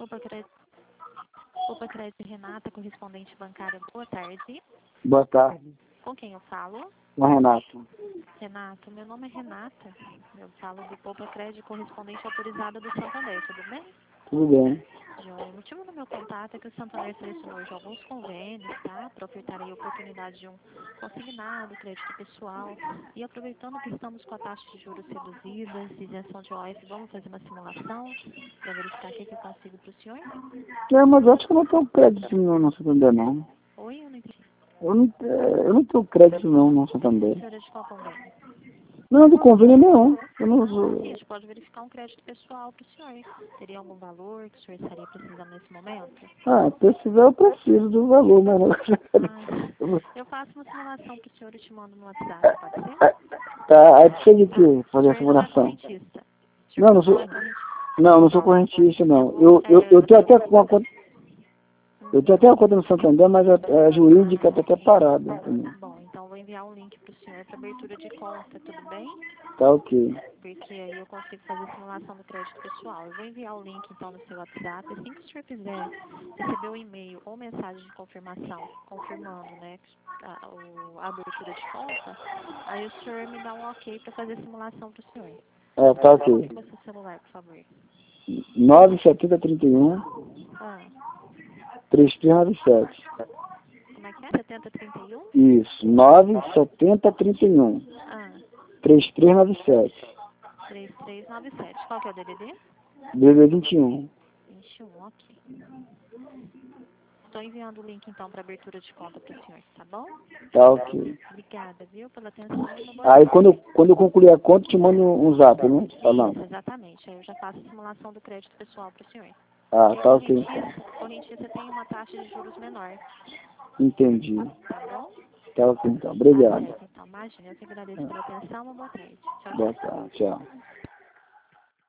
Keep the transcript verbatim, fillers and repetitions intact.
Poupa Crédito, Poupa Crédito Renata, correspondente bancária. Boa tarde. Boa tarde. Com quem eu falo? Com a Renata. Renato, meu nome é Renata. Eu falo do Poupa Crédito, correspondente autorizada do Santander, tudo bem? Tudo bem. Joia. O motivo do meu contato é que o Santander selecionou hoje alguns convênios, tá? Para ofertar aí a oportunidade de um consignado, crédito pessoal. E aproveitando que estamos com a taxa de juros reduzidas, isenção de O F, vamos fazer uma simulação para verificar o que, que eu consigo para o senhor? É, mas eu acho que eu não tenho crédito no, no Santander, não. Oi, eu não entendi. Eu não, é, eu não tenho crédito, não, no Santander. O senhor é de qual convênio? Não, do convênio não. Eu não uso. Sim, a gente pode verificar um crédito pessoal para o senhor. Teria algum valor que o senhor estaria precisando nesse momento? Ah, precisar eu preciso do valor, mas não. Ah, eu faço uma simulação para o senhor e te mando no WhatsApp, pode ser? Tá, aí precisa de quê? Fazer O a senhor não é simulação. correntista. O senhor Não, não sou. não é correntista. Não, não sou correntista, não. Eu, eu, eu tenho até uma conta. Eu tenho até uma conta no Santander, mas a, a jurídica está até parada também. Bom, então eu vou enviar um link para o senhor para abertura de conta, tudo bem? Tá ok. Porque aí eu consigo fazer a simulação do crédito pessoal. Eu vou enviar o link então no seu WhatsApp. Assim que o senhor quiser receber o e-mail ou mensagem de confirmação, confirmando, né, a, o, a abertura de conta, aí o senhor me dá um ok para fazer a simulação para o senhor. É, tá Qual ok. que é o seu celular, por favor? nove sete zero três um, Ah, três três nove sete. como é que é? setenta trinta e um? Isso, nove sete zero três um, Ah, três três nove sete. três três nove sete. Qual que é o D D D? D D vinte e um. vinte e um, ok. Estou enviando o link então para abertura de conta para o senhor, tá bom? Tá ok. Obrigada, viu, pela atenção e uma boa Aí tarde. quando, quando eu concluir a conta, eu te mando um zap, né? Isso, Falando. exatamente. Aí eu já faço a simulação do crédito pessoal para o senhor. Ah, Porque tá ok. correntista, correntista tem uma taxa de juros menor, Entendi. tá bom? Tá ok então. Tá Obrigado. certo, então. Imagina, eu que agradeço pela atenção. Uma boa tarde. Tchau, Boa tchau. tarde. Tchau.